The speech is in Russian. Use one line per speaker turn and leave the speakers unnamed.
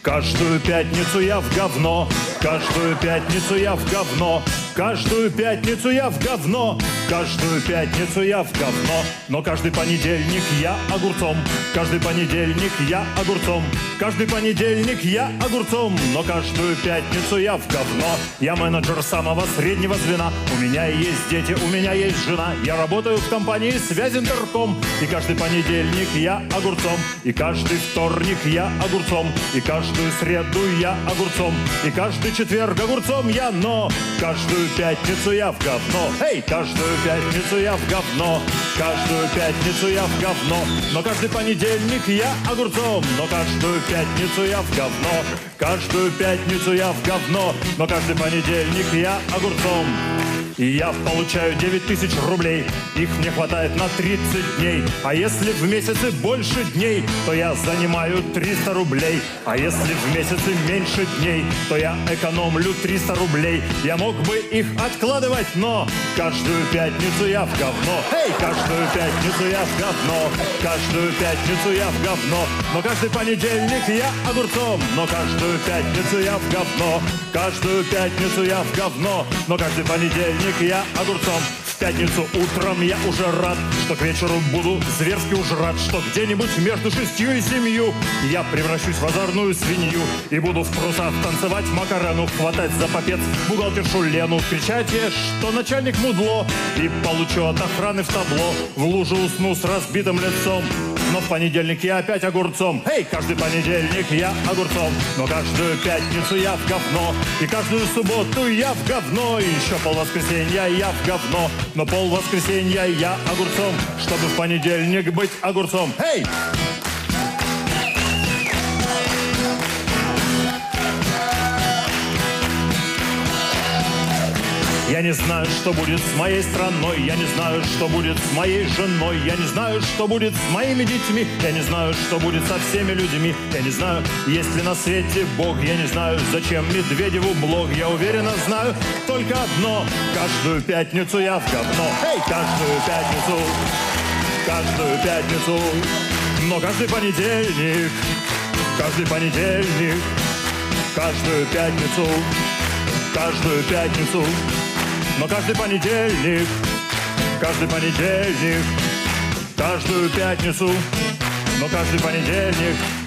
Каждую пятницу я в говно, каждую пятницу я в говно, каждую пятницу я в говно, каждую пятницу я в говно. Но каждый понедельник я огурцом, каждый понедельник я огурцом, каждый понедельник я огурцом. Но каждую пятницу я в говно. Я менеджер самого среднего звена, у меня есть дети, у меня есть жена. Я работаю в компании Связинтерком, и каждый понедельник я огурцом, и каждый вторник я огурцом, и каждую среду я огурцом, и каждый четверг огурцом я. Но каждую пятницу я в говно. Эй, каждую пятницу я в говно, каждую пятницу я в говно. Но каждый понедельник я огурцом, но каждую пятницу я в говно, каждую пятницу я в говно. Но каждый понедельник я огурцом. И я получаю 9000 рублей, их мне хватает на 30 дней. А если в месяце больше дней, то я занимаю 300 рублей. А если в месяце меньше дней, то я экономлю 300 рублей. Я мог бы их откладывать, но каждую пятницу я в говно. Эй, каждую пятницу я в говно, каждую пятницу я в говно. Но каждый понедельник я огурцом, но каждую пятницу я в говно, каждую пятницу я в говно. Но каждый понедельник я огурцом. В пятницу утром я уже рад, что к вечеру буду зверски уж рад, что где-нибудь между 6 и 7 я превращусь в озорную свинью и буду в трусах танцевать Макарену, хватать за попец бухгалтершу Лену, кричать ей, что начальник мудло, и получу от охраны в табло, в лужу усну с разбитым лицом. Но в понедельник я опять огурцом. Эй, каждый понедельник я огурцом, но каждую пятницу я в говно, и каждую субботу я в говно, и еще полвоскресенья я в говно, но полвоскресенья я огурцом, чтобы в понедельник быть огурцом. Эй! Я не знаю, что будет с моей страной, я не знаю, что будет с моей женой, я не знаю, что будет с моими детьми, я не знаю, что будет со всеми людьми, я не знаю, есть ли на свете Бог, я не знаю, зачем Медведеву блог, я уверенно знаю только одно: каждую пятницу я в говно. Эй, каждую пятницу, но каждый понедельник, каждую пятницу, но каждый понедельник, каждую пятницу, но каждый понедельник.